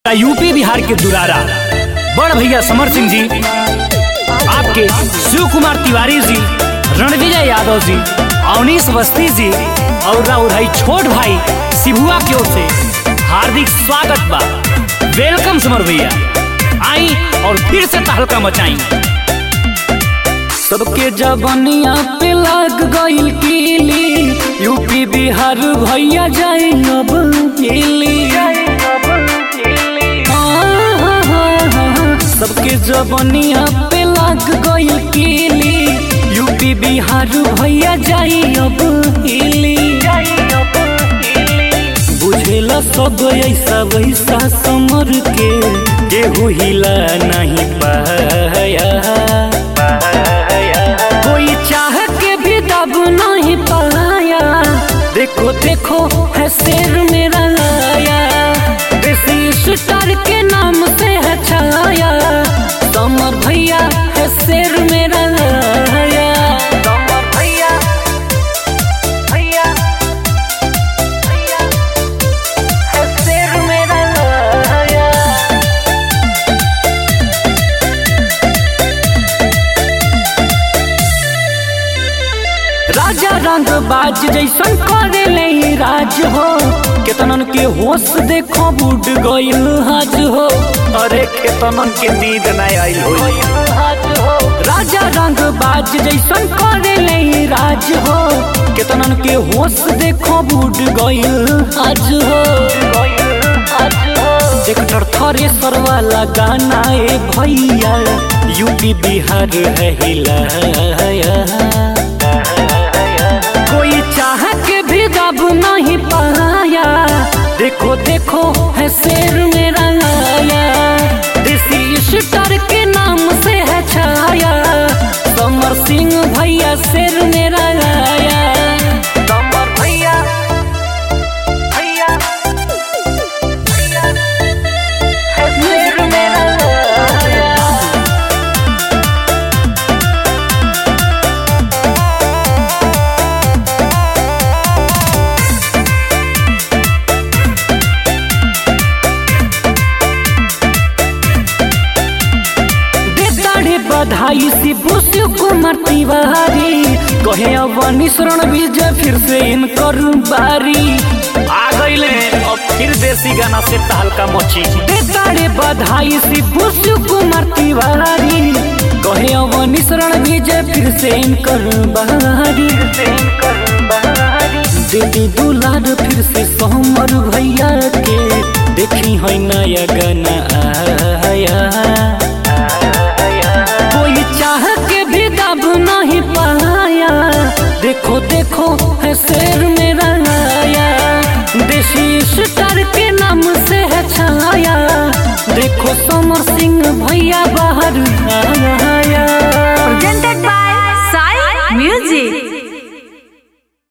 UP Bihar के दुलारा बड़ भैया समर सिंह जी, आपके शिव कुमार तिवारी जी, रणविजय यादव जी, अवनीश बस्ती जी और भाई छोट भाई शिबुआ की ओर से हार्दिक स्वागत बा। वेलकम समर भैया, आई और फिर से तहलका मचाई। सबके जबनिया पे लग गइल कीली, यूपी बिहार भैया जाए अब दिल्ली। सबके जबनिया पे लग गइल कीली, यूपी बिहार भैया जाई अब हिली। बुझेला सब ऐसा वैसा समर के, केहू हिला नहीं पाया। कोई चाह के भी दब नहीं पाया। देखो देखो है शेर मेरा लाया, देसी शूटर के नाम से है छाया। समर भैया है शेर मेरा लाया। समर भैया भैया भैया है शेर मेरा लाया। राजा रंग बाज जैसन करे ले राज हो, केतनन के होश देखो बुड गइल हाज हो। अरे केतनन के नींद नहीं आइल हो। राजा रंग बाज जैसन करे ले राज हो, केतनन के होश देखो बुड गइल हाज हो। ट्रैक्टर थ्रेसर वाला गाना ए भैया, यूपी बिहार है हिलाया। कोई चाह के भी दब नहीं पाया। देखो देखो है शेर मेरा लाया, देसी शूटर के नाम से है छाया। समर सिंह भैया शेर मेरा लाया। समर भैया भैया भैया है शेर मेरा लाया। बधाई शिव कुमार तिवारी, कहे अवनीश रणविजय फिर से इनकर बारी। आ गइले अब फिर देसी गाना से तहलका मची। देताड़े बधाई शिव कुमार तिवारी, कहे अवनीश रणविजय फिर से इनकर बारी। दीदी दुलार फिर से समर भैया के, देखी है नया गाना आया। कोई चाह के भी दब नहीं पाया। देखो देखो है शेर मेरा लाया, देसी शूटर के नाम से है छाया। देखो समर सिंह भैया बाहर आया।